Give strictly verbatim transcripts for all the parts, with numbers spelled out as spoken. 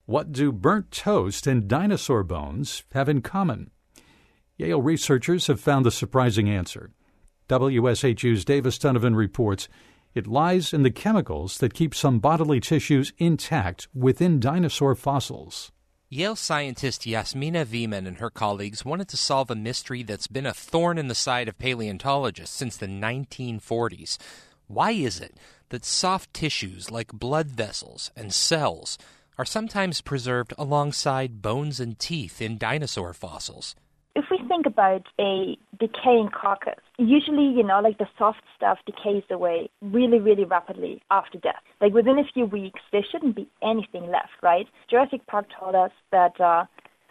What do burnt toast and dinosaur bones have in common? Yale researchers have found the surprising answer. W S H U's Davis Donovan reports it lies in the chemicals that keep some bodily tissues intact within dinosaur fossils. Yale scientist Yasmina Viehmann and her colleagues wanted to solve a mystery that's been a thorn in the side of paleontologists since the nineteen forties. Why is it that soft tissues like blood vessels and cells are sometimes preserved alongside bones and teeth in dinosaur fossils? If we think about a decaying carcass, usually, you know, like the soft stuff decays away really, really rapidly after death. Like within a few weeks, there shouldn't be anything left, right? Jurassic Park told us that uh,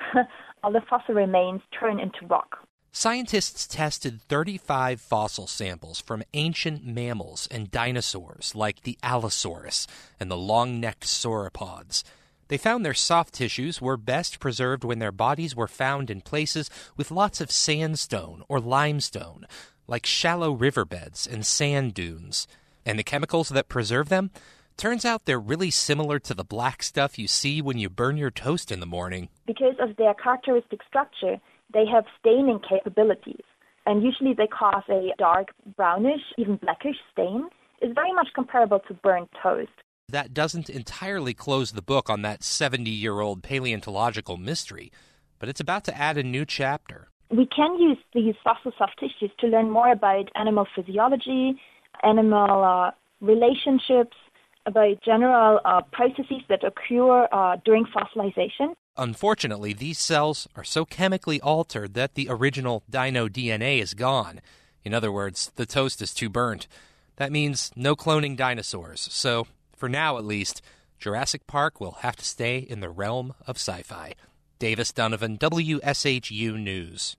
all the fossil remains turn into rock. Scientists tested thirty-five fossil samples from ancient mammals and dinosaurs like the Allosaurus and the long-necked sauropods. They found their soft tissues were best preserved when their bodies were found in places with lots of sandstone or limestone, like shallow riverbeds and sand dunes. And the chemicals that preserve them? Turns out they're really similar to the black stuff you see when you burn your toast in the morning. Because of their characteristic structure, they have staining capabilities. And usually they cause a dark brownish, even blackish stain. It's very much comparable to burnt toast. That doesn't entirely close the book on that seventy-year-old paleontological mystery, but it's about to add a new chapter. We can use these fossil soft tissues to learn more about animal physiology, animal uh, relationships, about general uh, processes that occur uh, during fossilization. Unfortunately, these cells are so chemically altered that the original dino D N A is gone. In other words, the toast is too burnt. That means no cloning dinosaurs, so for now, at least, Jurassic Park will have to stay in the realm of sci-fi. Davis Donovan, W S H U News.